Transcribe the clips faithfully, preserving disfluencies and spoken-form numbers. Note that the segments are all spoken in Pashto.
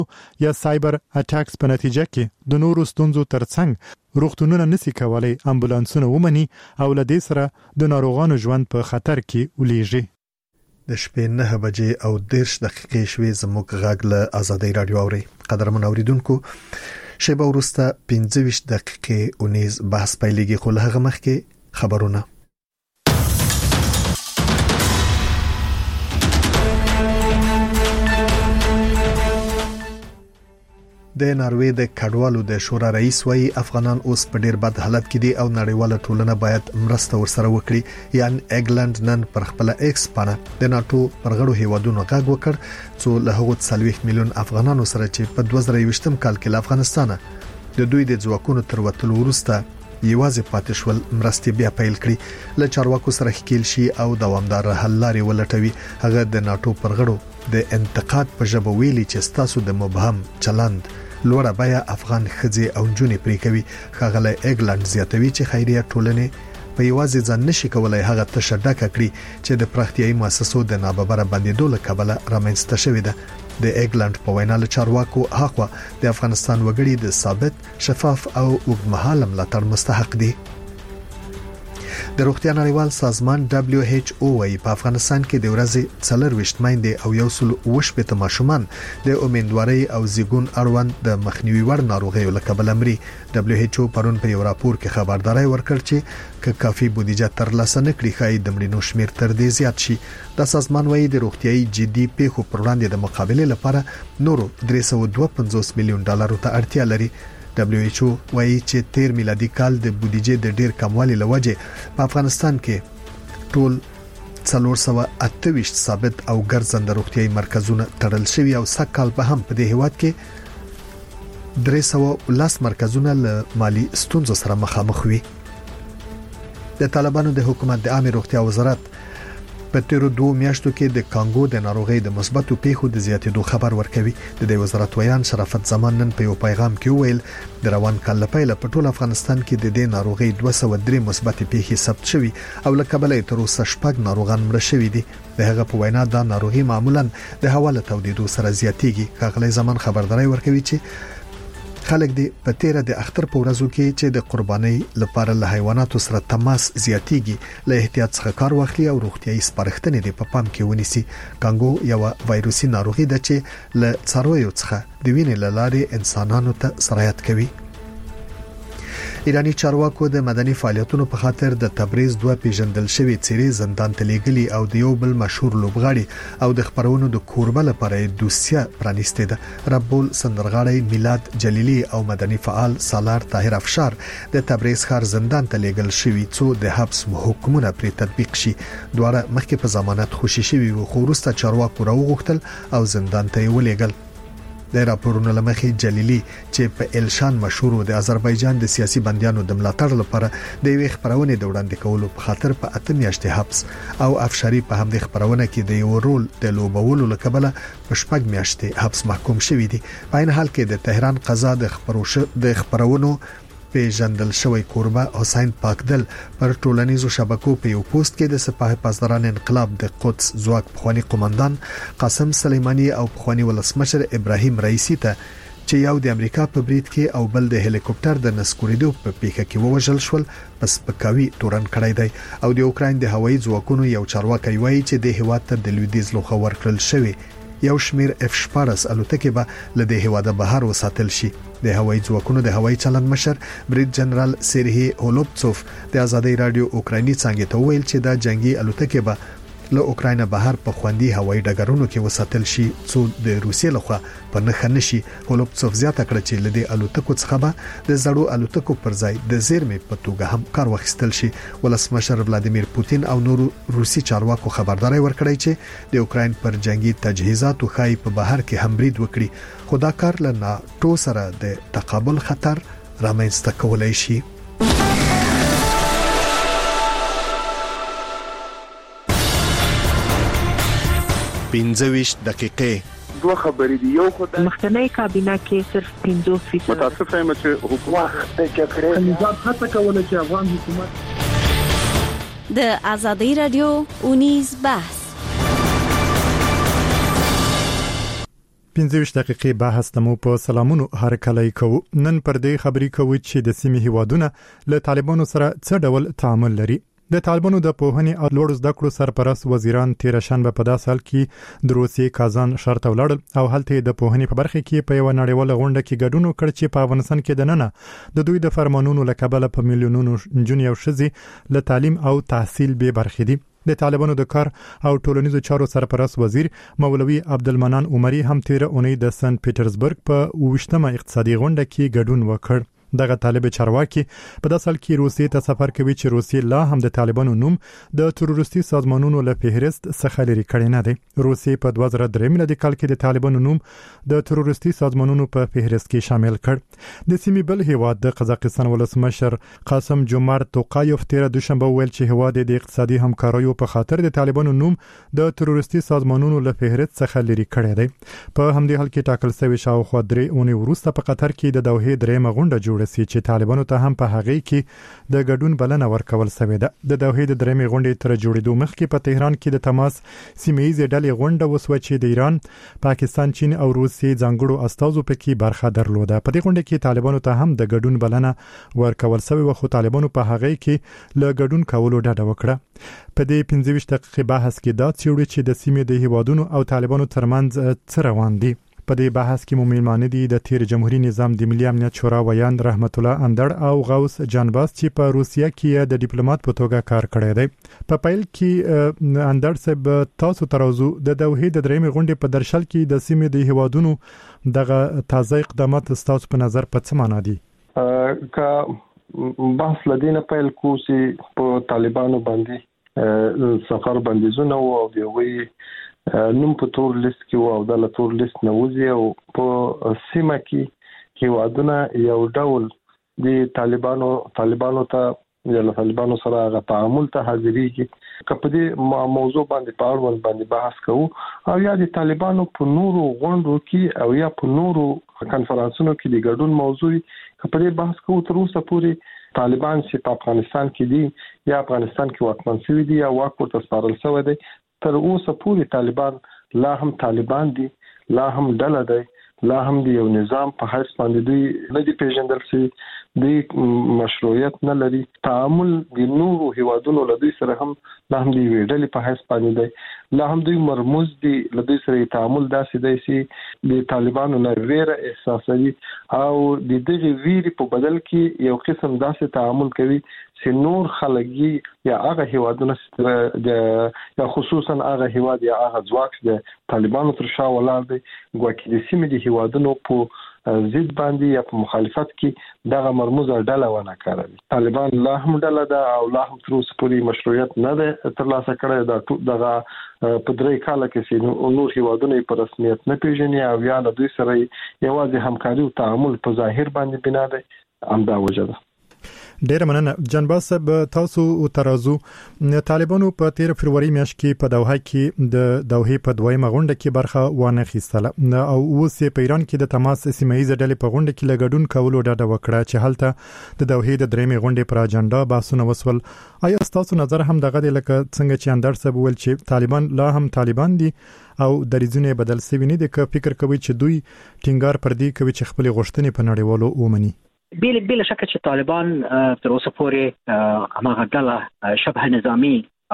یا سایبر اټاکس په نتیجه کې د نورو ستونزو ترڅنګ روغتونونه نسی کولای امبولانسونه ومني او لدې سره د ناروغانو ژوند په خطر کې ولېږي. د شپې نه بجې او دېرش دقیقې شوې زموږ غږ له آزادۍ رادیو اوري. قدرمن اوریدونکو شیبه وروسته پنځه ویشت دقیقې اونیز بحث پیلېږي خو له هغه مخکې خبرونه. د ناروې د کډوالو د شورا رئیس وايي افغانان اوس په ډیر بد حالت کې دي او نړیواله ټولنه باید مرسته ورسره وکړي. یان انګلند نن پر خپل ایکس باندې د ناتو پرغړو هیوادونو غږ وکړ چې له هغو څلوېښت میلیون افغانانو سره چې په دوه زره یوویشتم کال کې له افغانستانه د دوی د ځواکونو تر وتلو وروسته یوازې پاتې شول مرستې بیا پیل کړي. له چارواکو سره ښکیل شي او دوامدار حل لارې ولټوي. هغه د ناتو پرغړو د انتقاد په ژبه ویلي چې ستاسو د مبهم چلند لوړه بیا افغان خځې او نجونې پرې کوي. ښاغلی انګلند زیاتوي چې خیریه ټولنې په یوازې ځان نشي کولای هغه تشه ډکه کړي چې د پراختیایي مؤسسو د ناببره بندیدو له کبله رامنځته شوې ده. د انګلند په وینا له چارواکو هغه د افغانستان وګړي د ثابت شفاف او اوږدمهاله ملاتړ مستحق دي. د روغتیا نړیوال سازمان دبليو ایچ او وايي په افغانستان کې د ورځې څلرويشت میندې او یو سل وشپته ماشومان د امیندوارۍ او زیګون اړوند د مخنیوي وړ ناروغیو له کبله مري. دبليو ایچ او پرون په یو راپور کې خبرداري ورکړ چې ک کافي بودیجه ترلاسه نکړي خای د مړینو شمیر تر دې زیات شي. د سازمان وايي د روغتيایي جدي پیښو پر وړاندې د مقابله لپاره نورو درې سوه دوه پنځوس میلیون ډالر ته اړتیا لري. دبليو ایچ او وايي چې تیر میلادي کال د بودیجې د ډیر کموالي لوجه په افغانستان کې ټول څلور سوه اته ویشت ثابت او ګرځنده روغتيایي مرکزونه تړل شوي او سکهال په هم په دې هیواد کې درې سوه لاس مرکزونه له مالی ستونزو سره مخامخ وي. د طالبانو د حکومت د عامه روغتیا وزارت په تیرو دوه میاشتو کې د کانګو د ناروغۍ د مثبتو پیښو د زیاتېدو خبر ورکوي. د دې وزارت ویان شرافت زمان نن په یو پیغام کې ویل د روان کال لپاره په ټول افغانستان کې د دې ناروغۍ دوه سوه درې مثبت پیښې ثبت شوي او له کبله تر اوسه شپږ ناروغان مړه شوي دي. د هغه په وینا دا ناروغي معمولا د هوا له تودېدو سره زیاتېږي. ښاغلی زمان خبرداري ورکوي چې خلک دي په تیره د اختر په ورځو کې چې د قربانۍ لپاره له حیواناتو سره تماس زیاتېږي له احتیاط څخه کار واخلي او روغتيایي سپارښتنې دي په پام کې ونیسي. کانګو یو وایروسي ناروغي ده چې له څارویو څخه د وینې له لارې انسانانو ته سرایت کوي. ایرانی چارواکو د مدني فعالیتونو په خاطر د تبریز دوه پیژندل شوی څیرې زندان ته لیږلي او د یو بل مشهور لوبغاړي او د خبرونو د کوربه لپاره دوسیه پرانیسته ده. ربول سندرغاړی میلاد جلیلی او مدني فعال سالار طاهر افشار د تبریز ښار زندان ته لیږل شوی څو د حبس حکمونه پرې تطبیق شي. دواړه مخکې په ضمانت خوشي شوی و خو وروسته چارواکو راوغوښتل او زندان ته ولېږل. د راپورونو لمخې جلیلی چې په الشان مشهور د آذربایجان د سیاسي بندیانو د ملاتړ لپاره د یوې خبرونې د وړاندې کولو په خاطر په اته میاشتې حبس او افشاری په هم د خبرونه کې د یو رول د لوبولو لکبله په شپږ میاشتې حبس محکوم شوی دی. په عین حال کې د تهران قضا د خبرو د خبرونو پیژندل شوی کوربه حسین پاکدل پر ټولنیزو شبکو په یو پوسټ کې د سپاه پاسداران انقلاب د قدس ځواک پخوانی قومندان قاسم سلیمانی او پخوانی ولسمشر ابراهیم رئیسی ته چې یو د امریکا په برید کې او بل د هلیکوپټر د نسکوریدو په پیښه کې ووژل شول پس پکاوي تورن کړی دی. او د اوکراین د هوایي ځواکونو یو چارواکي وایي چې د هیواد ته د لویدیز لوخه ورکړل شوی یو شمیر اف شپارس الوتکې به له د هیواده بهر وساتل شي. د هوایي ځواکونو د هوایي چلند مشر بریډ جنرال سیرهی هولوبڅوف د آزادۍ رادیو اوکرایني څنګه ته ویل چې دا جنگي الوتکې به له اوکراینه بهر په خوندي هوایي ډګرونو کې وساتل شي څو د روسیې لخوا په نخښه نشي. هولوبڅوف زیاته کړه چې لدی الوتکو څخه به د زړو الوتکو پر ځای د زیرمې په توګه هم کار واخیستل شي. ولسمشر ولادیمیر پوتین او نورو روسي چارواکو خبرداري ورکړی چې د اوکراین پر جنگي تجهیزاتو خای په بهر کې هم برید وکړي خو دا کار له ناتو سره د تقابل خطر رامنځته کولای شي. پنځه ویشت دقیقې دوه خبرې دی. یو خدای مخکنی کابینه کې صرف پنځوس فیصد متاسفه یم چې حکومت د جګړې نظام هڅه کوله چې افغان حکومت د آزادۍ رادیو اونیز بحث پنځه دقیقې بحث تمو په سلامونو هر کله کوو. نن پر دې خبرې کوو چې د سیمې هیوادونه له طالبانو سره څه ډول تعامل لري. د طالبانو د پوهنې او لوړ زده کړو سرپرست وزیران تیر شنبه په داسې حال کې د روسیې کازان ښار ته ولاړل او هلته د پوهنې په برخه کې په یو نړیواله غونډه کې ګډون وکړ چې په افغانستان کې د نننه د دوی د فرمانونو لکبله په میلیونونو نجونې او ښځې له تعلیم او تحصیل به برخې دي. د طالبانو د کار او ټولنیزو چارو سرپرست وزیر مولوي عبدالمنان عمري هم تیر اونۍ د سنت پیټرزبرګ په اوویشتمه اقتصادي غونډه کې ګډون وکړ. دغه طالب چارواکي په داسې حال کې روسیې ته سفر کوي چې روسیې لا هم د طالبانو نوم د تروریستي سازمانونو له فهرست څخه لري کړی نه دی. روسیې په دوه زره درې میلادي کال کې د طالبانو نوم د تروریستي سازمانونو په فهرست کې شامل کړ. د سیمې بل هیواد د قزاقستان ولسمشر قاسم جومارت توقایف تیر دوشنبه ویل چې هیواد د اقتصادي همکاریو په خاطر د طالبانو نوم د تروریستي سازمانونو له فهرست څخه لري کړی دی. په همدې حال کې ټاکل شوی شاوخوا درې اونۍ وروسته په قطر کې د دوحې درېمه غونډه جوړه سي چې طالبانو ته هم په هغه کې د ګډون بلنه ورکول شوې ده. د دوحې د درېمې غونډې تر جوړېدو مخکې په تهران کې د تماس سیمه‌ییزې ډلې غونډه وسوه چې د ایران، پاکستان، چین او روسیې ځانګړو استازو پکې برخه درلوده. په دې غونډه کې طالبانو ته هم د ګډون بلنه ورکول شوې و خو طالبانو په هغه کې له ګډون کولو ډډه وکړه. په دې پنځه دقیقې بحث کې دا څېړو چې د سیمې د هیوادونو او طالبانو ترمنځ څه روان دي. په دې بحث کې مو میلمانه دي د تیر جمهوریت نظام د ملي امنیت شورا ویاند رحمت الله اندړ او غوث جانباز چې په روسیه کې د ډیپلوماټ په توګه کار کړی دی. په پیل کې اندړ صاحب تاسو ترازو د دوحې د درېمې غونډې په درشل کې د سیمې د هیوادونو دغه تازه اقدامات ستاسو په نظر په څه معنی دي؟ که بحث لدینه پیل کو چې په طالبانو باندې سفر بندیزونه او دوی نوم په تور لیست کې او د تور لیست نه وځي او په سیمه کې هیوادونه یو ډول د طالبانو طالبانو ته یا له طالبانو سره غو تعامل ته حاضرېږي. کله دې موضوع باندې په اړه باندې بحث کوو او یا د طالبانو په نورو غونډو کې او یا په نورو کنفرانسونو کې د ګډون موضوع کله دې بحث کوو تر اوسه پورې طالبان چې په افغانستان کې دي یا افغانستان کې واکمن شوي دي یا واک ورته سپارل شوی دی، تر اوسه پورې طالبان لا هم طالبان دي، لا هم ډله دی، لا هم د یو نظام په حیث باندې دوی نه دي پیژندل شوي، دوی مشروعیت نه لري. تعامل د نورو هیوادونو له دوی سره هم لا هم د یوې ډلې په حیث باندې دی، لا هم دوی مرموز دي له دوی سره تعامل داسې دی چې د طالبانو نه ویره احساسوي او د دغه ویرې په بدل کې یو قسم داسې تعامل کوي چې نور خلګي یا هغه هیوادونه د یا خصوصا هغه هیواد یا هغه ځواک د طالبانو تر شا ولاړ دی ګواکې د سیمې د هیوادونو په ضد باندې یا په مخالفت کې دغه مرموزه ډله ونه کاروي. طالبان لا هم ډله ده او لا هم تر اوسه پورې مشروعیت نه ده ترلاسه کړی. دا دغه په درې کاله کې چې نور هیوادونه په رسمیت نه پیژني او یا له دوی سره یوازې همکاري او تعامل په ظاهر باندې بنا ده، همدا وجه ده. ډیر مننه جنباز صاحب. تاسو ترازو طالبانو په تیر فروری میاشت کې په دوحه کې د دوحې په دویمه غونډه کې برخه وانه خیستله او اوس په ایران کې د تماس سیمه‌ییزه ډلې په غونډه کې لګډون کولو ډډه وکړه چې هلته د دوحې د درېمې غونډې پر اجنډا بحثونه وسول. آیا تاسو نظر هم دغه د لکه څنګه چې اندر صاحب ول چې طالبان لا هم طالبان دي او دریځونه بدل شوي نه دي، که فکر کوي چې دوی ټینګار پر دې کوي چې خپل غوښتنې په نړیوالو ومني؟ بل بل شک چې طالبان تر اوسه پورې هغه ډله شبه نظامی او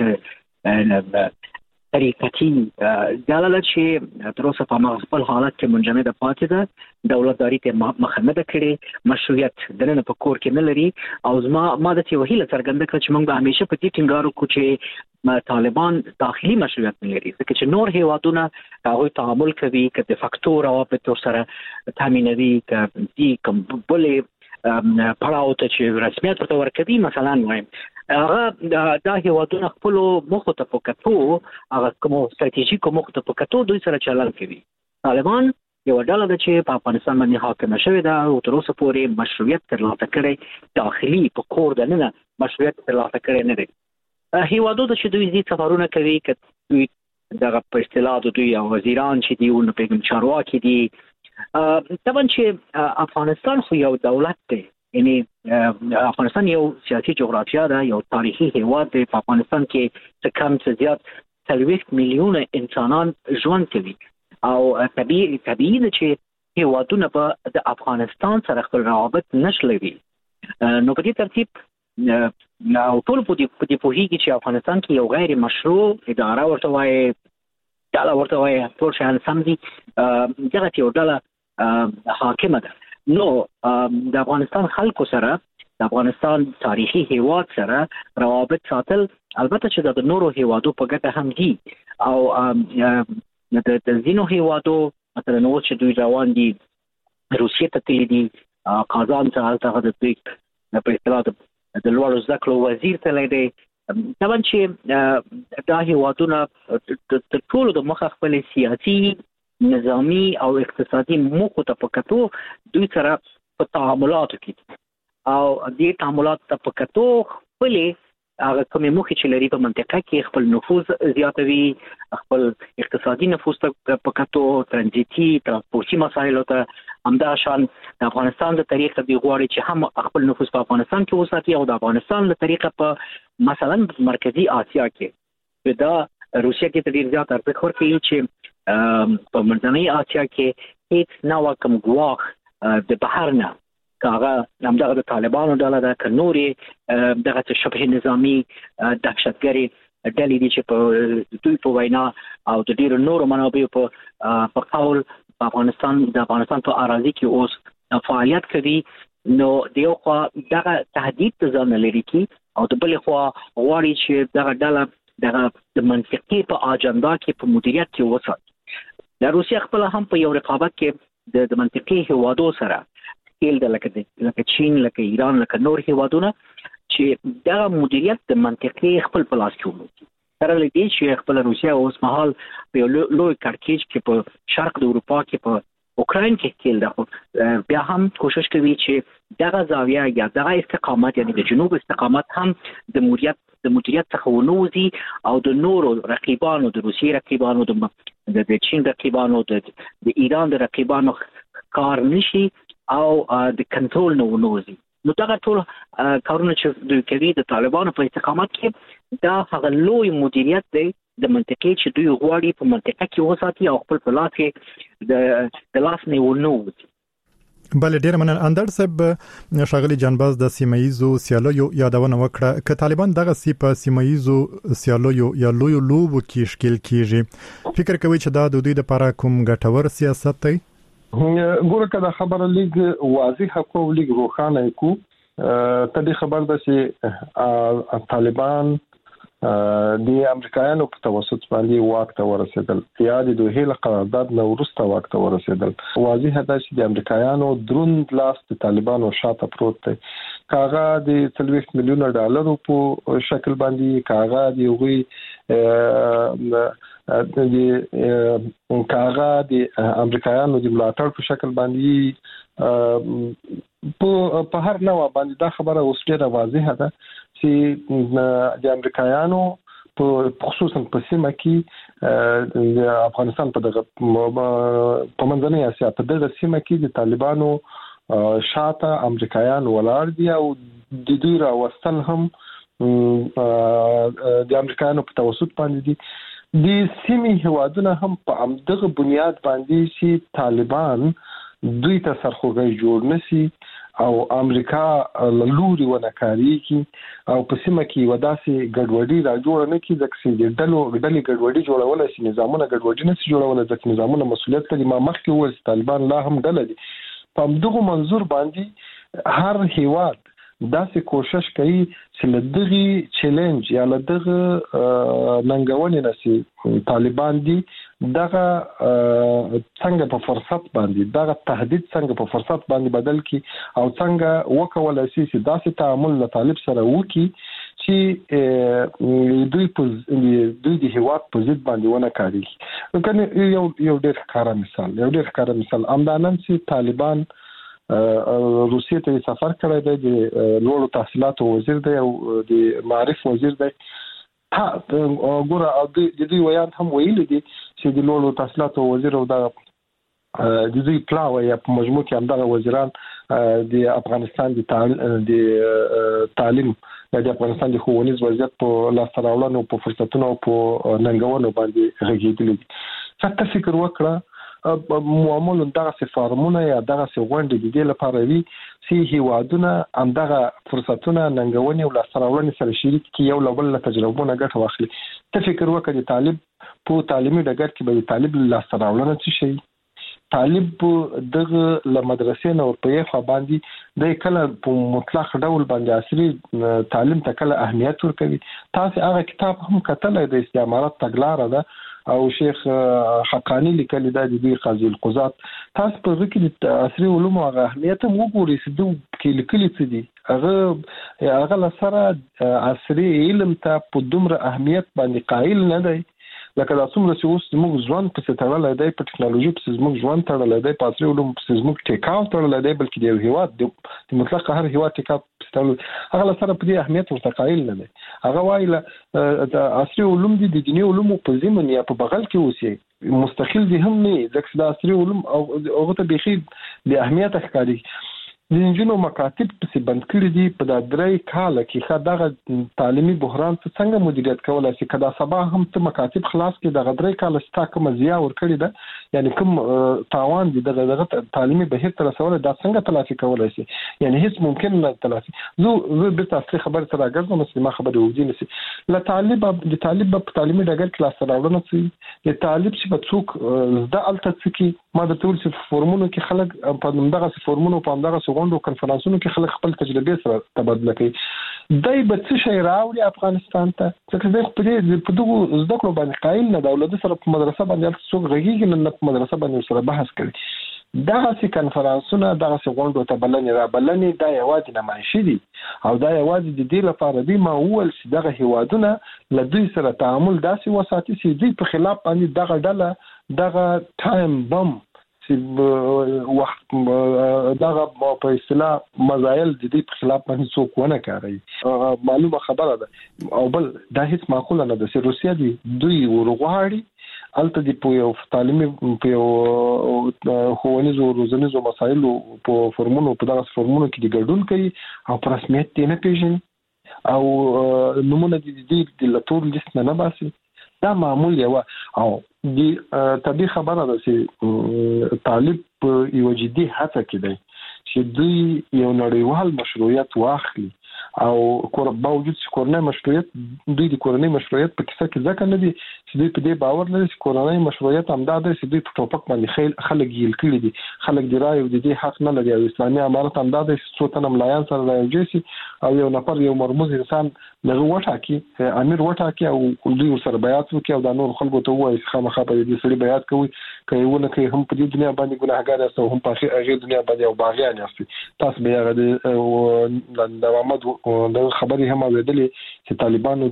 شبه طریقتي ډله چې تر اوسه په خپل حالت کې منجمده پاتې ده، دولتداري ته مخه نه ده کړې، مشروعیت دنه په کور کې نه لري او زما ما د ته وهیله څرګنده کړ چې موږ به همیشه په دې ټینګار وکړو چې طالبان داخلي مشروعیت نه لري، ځکه چې نور هیوادونه هغه تعامل کوي که د فاکتور او په سره تامینوي که دي کوم بلې پړاو ته چې رسمیت ورته ورکوي. مثلا وایم هغه دا هیوادونه خپل مخ ته پکتو هغه کوم ستراتیژیکو مخ ته پکتو دوی سره چلن کوي. طالبان یو ډله ده چې په افغانستان باندې حاکم شوی ده او تر اوسه پورې مشروعیت ترلاسه کړی، داخلي په کور دننه مشروعیت ترلاسه کړی نه دی. هیوادونه چې دوی دې سفرونه کوي که دوی دغه په اصطلاح دوی او وزیران چې دی او نه پیغام چارواکي دي، طبعا چې افغانستان خو یو دولت دی، یعنی افغانستان یو سیاسي جغرافیا ده، یو تاریخي هیواد دی. په افغانستان کې څه کم څه زیات څلوېښت میلیونه انسانان ژوند کوي. او طبيعي طبيعي چې هیوادونه په د افغانستان سره خپل روابط نشلوي. نو په دې ترتیب او ټول په دې پوهیږي چې افغانستان کې یو غیر مشروع اداره ورته وایي، ډله ورته وایي، ټول شیان سم دي، دغه یو ډله حاکمه ده. نو د افغانستان خلکو سره د افغانستان تاریخي هیواد سره روابط ساتل البته چې د نورو هیوادو په ګټه هم دي او د ځینو هیوادو مثلا نو چې دوی روان دي روسیې ته تللي دي، قازان ته هلته د دوی په اصطلاح د لوړو زده کړو وزیر تللی دی. طبعا چې دا هیوادونه تر ټولو د مخه خپل سیاسي، نظامی او اقتصادي موخو ته په کتو دوی سره په تعاملاتو کې او دې تعاملات ته په کتو خپلې هغه کومې موخې چې لري په منطقه کې خپل نفوذ زیاتوي، خپل اقتصادي نفوذ ته په کتو، ترانزیتي ترانسپورتي مسایلو ته. همدا شان د افغانستان د طریقه دی غواړي چې هم خپل نفوذ په افغانستان کې وساتي او د افغانستان له طریقه په مثلا مرکزی آسیا کې دا روسیا کې تدیر زیات ارزښت ورکوي چې په منځنۍ آسیا کې هیڅ نوع کوم ګواښ د بهر نه کاغه همدغه د طالبانو ډله ده که نورې دغه شبه نظامي دهشتګري ډلې دي چې په دوی په وینا او د ډېرو نورو منابعو په قول په افغانستان د افغانستان په اراضي کې اوس فعالیت کوي. نو د یو خوا دغه تهدید ته ځان لري کی او د بلې خوا غواړي چې دغه ډله دغه د منطقې په اجنډا کې په مدیریت کې وساتي. د روسیا خپل هم په یو رقابت کې د منطقې هیوادو سره سکیل د لکه لکه چین، لکه ایران، لکه نور هیوادونه چې دغه مدیریت د منطقې خپل په لاس کې ولري. سره لدې چې خپل روسیا اوس مهال په لوی کړکېچ کې په شرق د اروپا کې په اوکراین کې سکیل ده، بیا هم کوشش کوي چې دغه زاویه یا دغه استقامت یعنی د جنوب استقامت هم د مدیریت د مدیریت څخه ونوزي او د نورو رقیبانو، د روسیې رقیبانو، د چین رقیبانو، د ایران د رقیبانو کار نشي او د کنټرول نه ونوزي. نو دغه ټول کارونه چې دوی کوي د طالبانو په استقامت کې دا هغه لوی مدیریت دی د منطقې چې دوی غواړي په منطقه کې وساتي او خپل په لاس کې د د لاس نه ونوزي. بل ډیر منن اندر صاحب شاغلی جنباز د سیمایزو سیالو یادونه وکړه ک طالبان دغه سی په سیمایزو سیالو یا لوی لوب کې شکل کیږي. فکر کوي چې دا د دوی لپاره کوم ګټور سیاست دی؟ ګوره کدا خبره لیگ واضحه کو لیگ روخانه کو ته دې خبر ده چې طالبان د امریکایانو په توسط باندې واک ته ورسېدل یا د دوه له قرارداد نو ورسته واک ته ورسېدل. واضحه ده چې د امریکایانو دروند لاس د طالبانو شاته پروت دی. کاغه د ثلاث میلیون ډالرو په شکل باندې کاغه دی وی د کاغه د امریکایانو د ملاتړ په شکل باندې په په هر نوع باندې دا خبره اوس ډیره واضحه ده چې د امریکایانو په خصوصا په سیمه کې د افغانستان په دغه په منځنۍ اسیا په دغه سیمه کې د طالبانو شاته امریکایان ولاړ دي او د دوی راوستل هم د امریکایانو په توسط باندې دي. د سیمې هوادونه هم په امدغه بنیاد باندې چې طالبان دوی ته سرخوږی جوړ نشي او امریکا لوري ونکاري کی او په سیمه کې وداسي ګډوډي را جوړ نه کی ځکه چې ډلو ډلې ګډوډي جوړول شي نظامونه ګډوډي نه شي جوړول ځکه نظامونه مسولیت لري. ما مخکې وویل طالبان لا هم ډله دي. په دغه منظور باندې هر هیواد داسې کوشش کوي چې لدغه چیلنج یا لدغه ننګونې نشي طالبان دي دغه څنګه په فرصت باندې دغه تهدید څنګه په فرصت باندې بدل کی او څنګه وکول شي چې داسې تعامل له طالب سره وکي چې دوی په دوی د هیواد په ضد باندې ونه کاری. کنه یو یو ډېر ښکاره مثال یو ډېر ښکاره مثال امدانن چې طالبان روسیې ته سفر کړی دی، د لوړو تحصیلاتو وزیر دی او د معارف وزیر دی. ګوره د دوی ویان هم ویلي دي چې د لوړو تحصیلاتو وزیر او د د دوی پلاوی په مجموع کې همدغه وزیران د افغانستان د تعلیم د افغانستان د ښوونیز وضعیت په لاسته راوړنو په فرصتونو او په ننګونو باندې غږېدلي دي. څه فکر وکړه معمولا دغه فارمونه یا دغه غونډې د دې لپاره وي چې هیوادونه همدغه فرصتونه ننګونې او لاسراوړنې سره شریک کړي یو له بل تجربونه ګټه واخلي. ته فکر وکړه د طالب په تعلیمي ډګر کې به د طالب لاسراوړنه څه شي؟ طالب دغه له مدرسې نه ورپې خو باندې د کله په مطلق ډول باندې عصري تعلیم ته کله اهمیت ورکوي. تاسو هغه کتاب هم کتلای د استعمارات تګلاره ده او شیخ حقانی لیکلی دا د قاضي القضات. تاسو په ذکر د عصري علومو هغه اهمیت هم وګورئ چې دوی کې لیکلي څه دي. هغه هغه لسره عصري علم ته په دومره اهمیت باندې قائل نه دی لکه دا څومره چې اوس موږ ځوان په تړلای دی په ټکنالوژي په موږ ځوان تړلای دی په عصري علوم په موږ ټیکاو تړلای دی بلکې د یو هیواد د مطلق هر هیواد ټیکاو تړل هغه لسره په دې اهمیت ورته قائل نه دی. هغه وايي د عصري علوم دي د دیني علومو په ضمن یا په بغل کې اوسي مستقل دي هم نه ځکه د عصري علوم او هغه ته بيخي د اهمیت ښکاري. د انجینو مکاتب په بند کړی دي په د درې کال کې خدغه تعلیمي بحران څخه څنګه مدیریت کولای شي کدا سبا هم ته مکاتب خلاص کې د درې کال ستا کوم زیات ور کړی ده یعنی کوم تاوان دي دغه تعلیمي بهیر تر رسول دا څنګه تلافي کولای شي یعنی هیڅ ممکن نه تلافي. زه زه به تاسو خبر سره راګرځم مسلمه خبره وځي نشي ل طالب د طالب په تعلیمي ډګر کې لاس راوړنه سي د طالب چې په څوک زده الته څکی ما د ټول څه فورمونو کې خلک په دغه فورمونو په دغه غونډو کنفرانسونو کې خلک خپل تجربه سره تبادله کوي. دای به څه شي راوړي افغانستان ته ځکه د خپل په دغه زده کړو باندې قائل نه دولت سره په مدرسه باندې څوک غږیږي نه په مدرسه باندې سره بحث کوي. دغه سي کنفرانسونه دغه غونډو ته بلنې را بلنې دا یوازې نمایشي دي او دا یوازې د دې لپاره دی ما اول چې دغه هیوادونه له دوی سره تعامل داسې وساتي چې دوی په خلاف باندې دغه ډله دغه ټایم بم چې وخت دغه په اصطلاح مزایل د دې په خلاف باندې څوک ونه کوي. معلومه خبره ده او بل دا هیڅ معقوله نه ده چې روسیا دی دوی ورغواړي الته دی په یو تعلیمي په یو خوونیزو روزنیزو مسایلو په فرمونو په دغه فرمونو کې د ګډون کوي او په رسمیت یې نه پیژني او نمونه د دې د لټور لیست نه باسي. دا معمول یو او د طبي خبره ده چې طالب په یو جدي هڅه کې دی چې دوی یو نړیوال مشروعیت واخلي او کور باوجود چې کورنۍ مشروعیت دوی د کورنۍ مشروعیت په کیسه کې ځکه نه دي چې دوی په دې باور لري چې کورنۍ مشروعیت هم دا ده چې دوی په ټوپک باندې خلک ګیل کړي دي خلک د رایو د دې حق نه لري او اسلامي امارت هم دا ده چې څو تنه ملایان سره راځي چې او یو نفر یو مرموز انسان دغه وټاکي امیر وټاکي او دوی سره بیعت وکړي او د نور خلکو ته وایي خامخا په دې سړي بیعت کوي کوي ونه کوي هم په دې دنیا باندې ګناهګار است او هم په هغه دنیا باندې او باغیان است. تاسو به هغه د محمد د خبرې هم اوریدلې چې طالبانو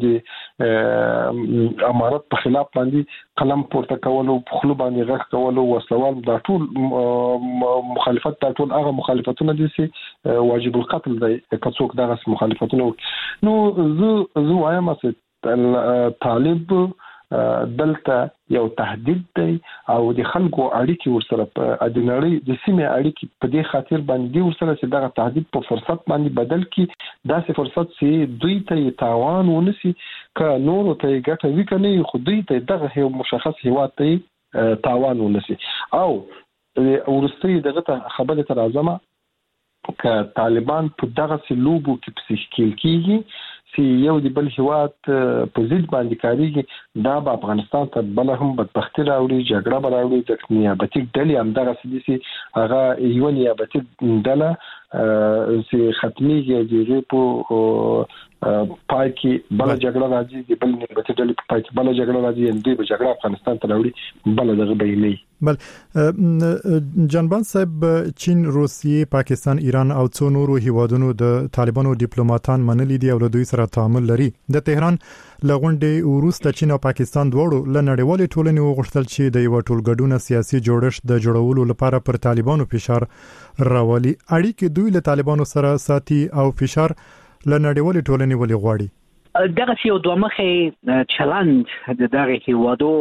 د امارت په خلاف باندې قلم پورته کول او خلو باندې غږ کول او وسلوال دا ټول مخالفت دا ټول هغه مخالفتونه دي چې واجب القتل دی که څوک دغه مخالفتونه نو زه زه وایم چې طالب دلته یو تهدید دی او د خلکو اړیکې ورسره په د نړۍ د سیمې اړیکې په دې خاطر باندې ورسره چې دغه تهدید په فرصت باندې بدل کی داسې فرصت چې دوی ته تاوان ونسی ک نور ته ګټه وکني خو دوی ته دغه یو مشخص هیواد ته تاوان ونسی او ورستي دغه خبره تر اعظم ک طالبان په دغه سلوبو کې پسیکل کیږي چې یو د بل هیواد په ضد باندې کاریږي دا په افغانستان ته بل هم بدبختی راوړي جګړه به راوړي ځکه نیابتي ډلې هم دغه سدي هغه یو نیابتي ډله چې ختميږي د په پای کې بل جګړه راځي د بل نیابتي ډلې په پای کې بل جګړه راځي ان دوی به جګړه افغانستان ته راوړي بل دغه به نه بل جنبان صاحب چین روسیې پاکستان ایران او څو نورو هیوادونو د طالبانو ډیپلوماټان منلي دي او له دوی سره تعامل لري. د تهران لغونډې وروسته چین او پاکستان دواړو له نړیوالې ټولنې وغوښتل چې د یو ټولګډونه سیاسي جوړښت د جوړولو لپاره پر طالبانو فشار راولي. اړیکې دوی له طالبانو سره ساتي او فشار له نړیوالې ټولنې ولې غواړي؟ دغه یو دوه مخې چلند د دغه هیوادو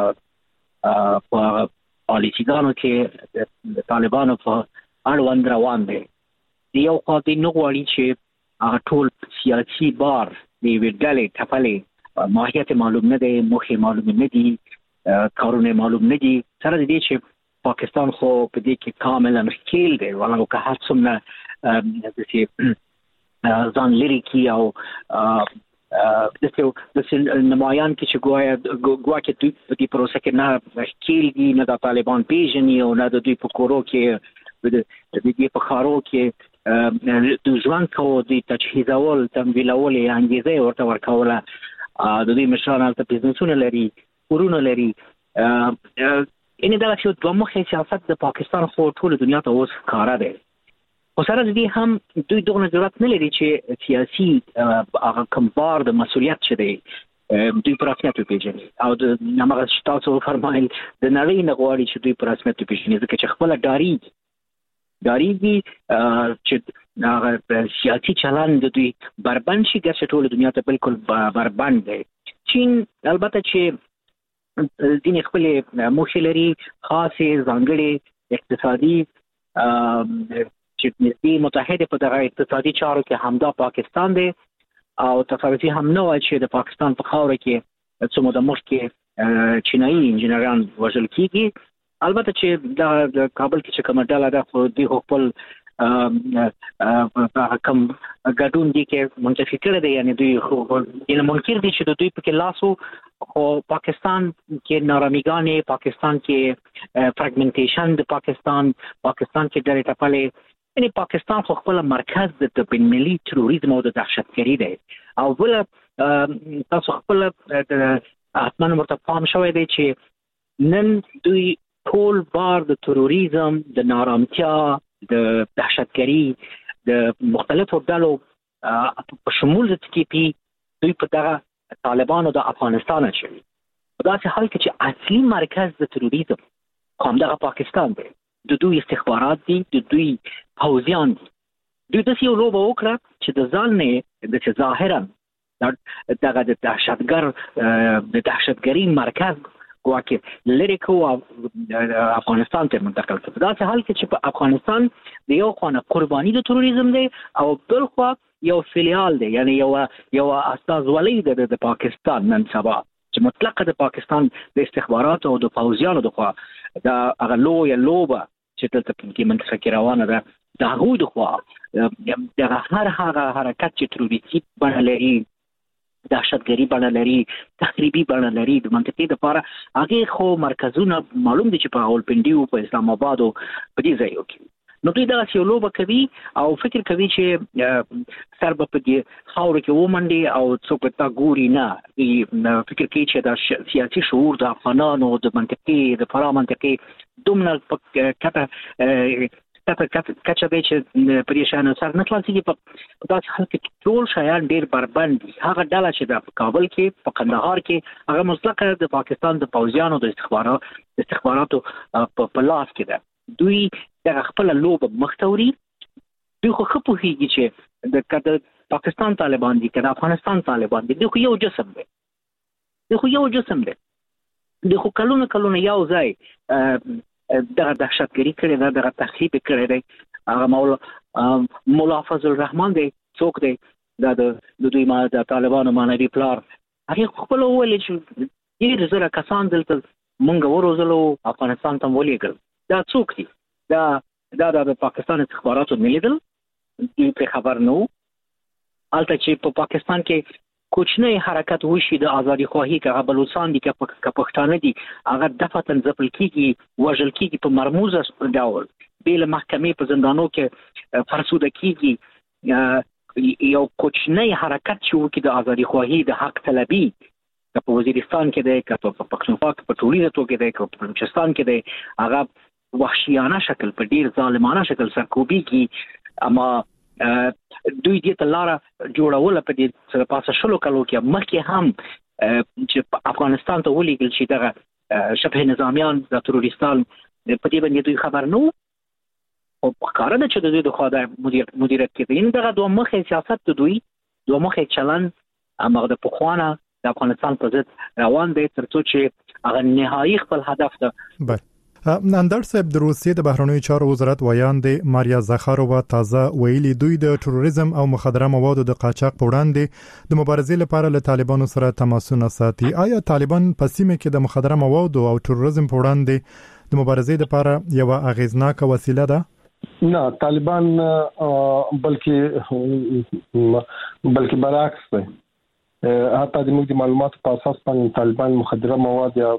په پالیسیګانو کې د طالبانو په اړوند روان دي. یو خاطر نه غواړي چې ټول سیاسي بار دی ویډلې ټپلې ماهیت معلوم نه دی مخې معلوم نه دي کارونه معلوم نه دي سره دې چې پاکستان خو په دې کې کاملا ښکیل دی ولنه که هر څومره داسې ځان لري کی او داسې داسې نمایان کې چې ګوایا ګواکې دوی په دې پروسه کې نه ښکیل دي نه د طالبان پیژني او نه د دوی په کورو کې د دې په خارو کې د ژوند کوو د تجهیزول تمویلول یې انګیزه ورته ورکوله د دوی مشران هلته بزنسونه لري کورونه لري یعنې دغه چې دوه مخی سیاست د پاکستان خو ټوله دنیا ته اوس ښکاره دی خو سره د دې هم دوی دغه ضرورت نه لري چې سیاسي هغه کوم بار د مسؤلیت چې دی دوی په رسمیت وپېژني او د هماغه چې تاسو وفرمایل د نړۍ نه غواړي چې دوی په رسمیت وپېژني ځکه چې خپله ډارېږي ډارېږي چې هغه سیاسي چلند د دوی بربند شي ګرچې ټوله دنیا ته بالکل بربند دی چین البته چې ځینې خپلې موخې لري خاصې ځانګړې اقتصادي چې نږدې متحد په دغه اقتصادي چارو کې همدا پاکستان دی او تصادفي هم نه وایي چې د پاکستان په خاوره کې څو موده مخکې چینایي انجینران وژل کېږي البته چې د کابل کې چې کومه ډله ده خو دوی خپل کوم ګډون دي کې منتفي کړی دی یعنې دوی خو یعنې منکر دي چې د دوی پکې لاسو خو پاکستان کې نارامیګانې پاکستان کې فراګمنټیشن د پاکستان پاکستان کې ډلې ټپلې یعنې پاکستان خو خپل مرکز د بین‌المللي تروریزم او د دهشتګري دی او بل تاسو خپل حتما ورته پام شوی دی چې نن دوی ټول بار د تروریزم د نارامتیا د دهشتګري د مختلفو ډلو په شمول د ټي پی دوی په دغه طالبانو د افغانستان اچوي په داسې حال کې چې اصلي مرکز د تروریزم همدغه پاکستان دی د دوی استخبارات دي د دوی پوځیان دي دوی داسې یو لوبه وکړه چې د ځان نه د ظاهرا دغه د دهشتګر د دهشتګري مرکز ګواکې لرې کو افغانستان ته منتقل کړ په داسې حال کې چې په افغانستان د یو خوا نه قرباني د تروریزم دی او بل خوا یو فیلیال دی یعنی یو یو استازولۍ ده د پاکستان نن سبا چې مطلقه د پاکستان د استخباراتو او د پوځیانو د خوا د هغه لویه لوبه چې دلته کې منطقه کې روانه ده د هغوی د خوا د هر هغه حرکت چې تروریستي بڼه لري دهشتګري بڼه لري تخریبي بڼه لري د منطقې دپاره هغې خو مرکزونه معلوم دي چې په راولپنډي او په اسلام آباد او په دې ځایو کې نو دوی دغسې یو لوبه کوي او فکر کوي چې سر به په دې خاورو کې ومنډي او څوک به تا ګوري نه فکر کوي چې دا سیاسي شعور د افغانانو د منطقې د فراه منطقې دومره په کټه کچه دی چې په دې شیانو سر نه خلاصېږي په داسې حال کې ټول شیان ډېر بربند دي هغه ډله چې د کابل کې په قندهار کې هغه مطلقه د پاکستان د پوځیانو د استخباراتو په لاس کې ده دوی دغه خپله لوبه مخته وړي دوی خو ښه پوهېږي چې که د پاکستان طالبان دي که د افغانستان طالبان دي دوی خو یو جسم دی دوی خو یو جسم دی دوی خو کلونه کلونه یو ځای دغه دهشتګري کړې ده دغه تخریب یې کړی دی هغه مولا مولا فضل الرحمن دی څوک دی دا د دوی ما د طالبانو معنوي پلار هغې خپله وویلې چې ډېر زره کسان دلته مونږ وروزلو افغانستان ته م ولېږل دا څوک دي دا دا د پاکستان استخباراتو نه لیدل دوی پرې خبر نه وو هلته چې په پاکستان کې کوچنی حرکت وشي د ازادي خواهي که هغه بلوچستان دي که پښتانه دي هغه دفعتاً ځپل کېږي وژل کېږي په مرموزه ډول بې له محکمې په زندانو کې فرسوده کېږي یو کوچنی حرکت چې وکړي د ازادي خواهي د حق طلبي که په وزیرستان کې دی که په پښتونخوا کې په ټولیزه توګه دی که په بلوچستان کې دی هغه وحشیانه شکل په ډېر ظالمانه شکل سرکوبېږي اما دوی دې ته لاره جوړوله په دې پاسه شلو کلو کې مخکې هم چې افغانستان ته ولېږل شي دغه شبه نظامیان د تروریستان په دې باندې دوی خبر نه وو او ښکاره ده چې د دوی د خوا د مدیریت کې دی دغه دوه مخی سیاست د دوی دوه مخی چلند هماغه د پخوانه د افغانستان په ضد روان دی تر څو چې هغه نهایي خپل هدف ده اندر صاحب د روسیې د بهرنیو چارو وزارت ویاندې ماریا زخارووا تازه ویلي دوی د تروریزم او مخدره موادو د قاچاق په وړاندې د مبارزې لپاره له طالبانو سره تماسونه ساتي آیا طالبان په سیمه کې د مخدره موادو او تروریزم په وړاندې د مبارزې لپاره یو اغیزناکه وسیله ده؟ نه، طالبان بلکې بلکې برعکس دی. حتی د موږ د معلوماتو په اساس باندې طالبان مخدره مواد یا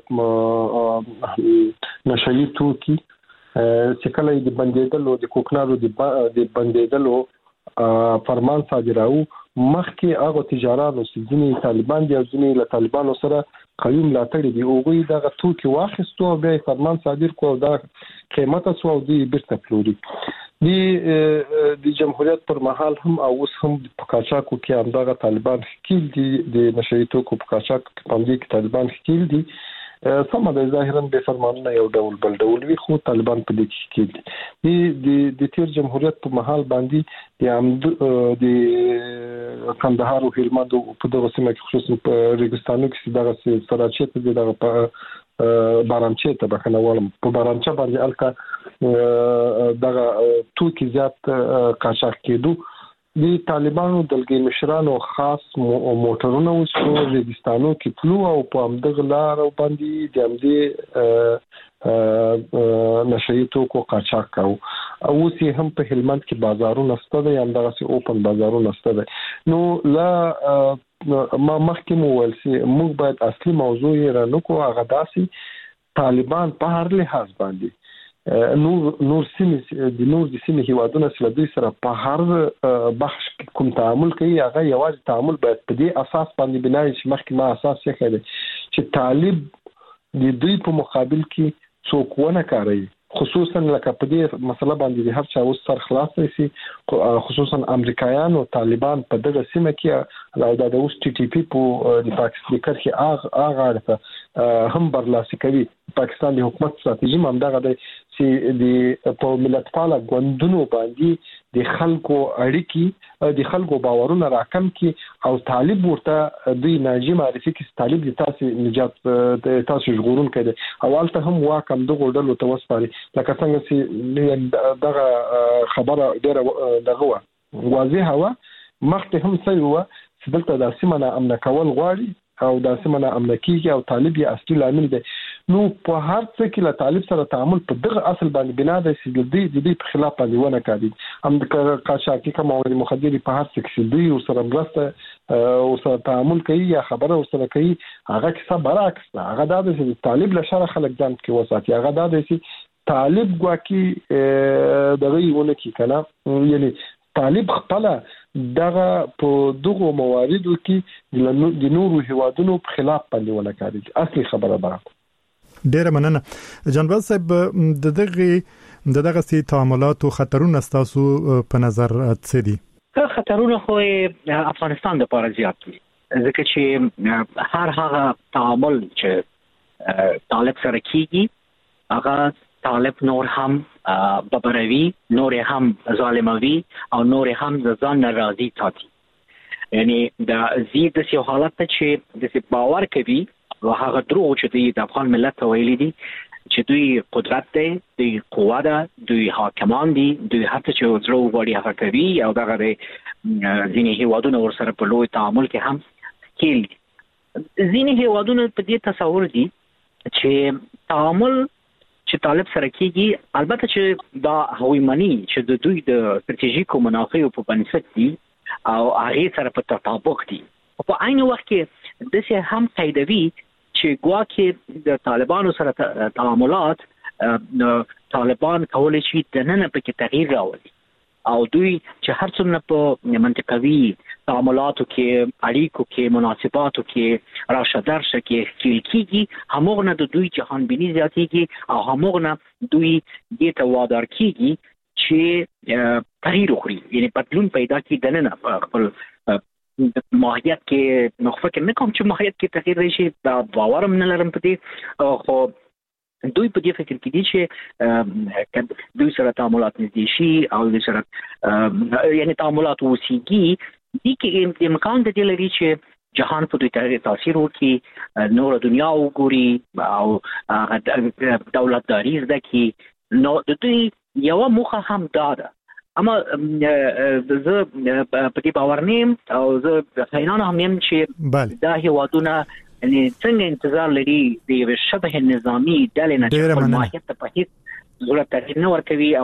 نشئی توکي چې کله د بندیدلو د کوکنارو د بندیدلو فرمان صادراو مخکې هغه تجارانو چې ځینې طالبان دي او ځینې له طالبانو سره قوي ملاتړ دي هغوی دغه توکي واخیستو او بیا فرمان صادر کړو دا قیمت سو او دی بیرته پلوري. د د جمهوریت پر مهال هم او اوس هم په قاچاقو کې هم دغه طالبان ښکیل دي د نشئی توکو په قاچاق باندې کې طالبان ښکیل دي. سم د ظاهرا به فرمانونه یو ډول بل ډول وي خو طالبان په دې کې ښکیل دي. د د تیر جمهوریت په مهال باندې د د کندهار او هلمند په دغه سیمه کې خصوصا په ریګستانو کې دغه سراچې ته دغه په بارانچې ته بخنه ولم په بارانچه باندې الکا دغه توکي زیات قاچاق کېدو. د طالبانو دلګي مشرانو خاص موټرونه وسو ریګستانو کې پلو او په همدغه لار باندې د همدې نشئی توکو قاچاق کاو. او سي هم په هلمند کې بازارونه ستده یا دغه سي اوپن بازارونه ستده. نو لا ما مخکې مو ول سي موږ باید اصلي موضوع یې رانه کو هغه داسي طالبان په هر لحاظ باندې نور نور سیمه د نور د سیمه هیوادونو سره دوی سره په هر بحث کوم تعامل کوي هغه یوازې تعامل باید په دې اساس باندې بنای شي. مخکې ما اساس یې کړی چې طالب د دوی په مقابل کې څوک ونه کاروي، خصوصا لکه په دې مسله باندې د هر چا اوس سر خلاص شي، خصوصا امریکایان او طالبان په دغه سیمه کې او د اوس ټي ټي پی په د پاکستان کې اغه اغه هم برلاسي کوي. پاکستان د حکومت ستراتیژي هم دغه دی چې د په ملتپاله غوندونو باندې د خلکو اړیکی د خلکو باورونه راکم کی او طالب ورته دوی ناجی معرفي کې طالب د تاسو نجات تاسو ژغورون کړي اولته هم واکم دغه ډول توسپاري لکه څنګه چې دغه خبره ډیره دغه واضحه و مخته هم سوي چې دلته د سیمه امن کول غواړي او د سیمه امن کیږي او طالب یې اصلي لامل دی. نو په هر څه کې له طالب سره تعامل په دغه اصل باندې بنا ده چې د دې د دې په خلاف باندې ونه کوي. هم د قاچاقي کوم مواد مخدر په هر څه کې دوی سره مرسته او سره تعامل کوي یا خبره سره کوي هغه کیسه برعکس ده. هغه دا چې طالب له شر خلک ځان کې وساتي. هغه دا چې طالب ګواکي دغه یونه کې کنه یعنی طالب خپل دغه په دغه مواردو کې د نورو هیوادونو په خلاف باندې ونه کوي. اصلي خبره ده. ډیره مننه جنبال صاحب. د دغه د دغه سي تعاملات او خطرونه تاسو په نظر څه دي؟ خطرونه خو افغانستان د لپاره زیات دي ځکه چې هر هغه تعامل چې طالب سره کیږي هغه طالب نور هم ببروي، نور هم ظالموي او نور هم ځان ناراضي ساتي. یعنی دا زید د یو حالت چې د باور کوي او هغه درو چې د افغان ملت ویلي دي چې دوی قدرت دی، دوی قوت ده، دوی حاکمان دي، دوی هڅه چې زړه وړي هغه کوي او دغه ځینې هیوادونه ورسره په لوی تعامل کې هم کېل. ځینې هیوادونه په دې تصور دي چې تعامل چې طالب سره کېږي البته چې دا هوی منی چې د دوی د استراتیژیکو منافعو په بنسټ دي او هغه سره په تطابق دي. په عین وخت کې د څه هم قیدوي چې ګواکې د طالبانو سره تعاملات طالبان کولای شي د نن په کې تغییر راولي او دوی چې هر څومره په منطقوي تعاملاتو کې اړیکو کې مناسباتو کې راشه درشه کې خپل کېږي همغه د دوی جهان بینی زیاتېږي او همغه دوی دې ته وادار کېږي چې تغییر وکړي یعنی بدلون پیدا کړي د نن خپل ماهیت کې نخفه کې نه کوم چې ماهیت کې تغییر راشي دا باورم نه لرم په دې خو دوی په دې فکر کې دي چې دوی سره تعاملات نږدې شي او دوی سره یعنی تعاملات وسیږي دي کې امکان د دې لري چې جهان په دوی تاثیر وکړي نور دنیا وګوري او دولتداري زده کړي. نو د دوی یو موخه هم دا ده اما زه په دې باور نیم او زه حیران هم یم چې دا هیوادونه یعنی څنګه انتظار لري د شبه نظامی ډلې نه چې ماهیت په هیڅ ضرورت نه ورکوي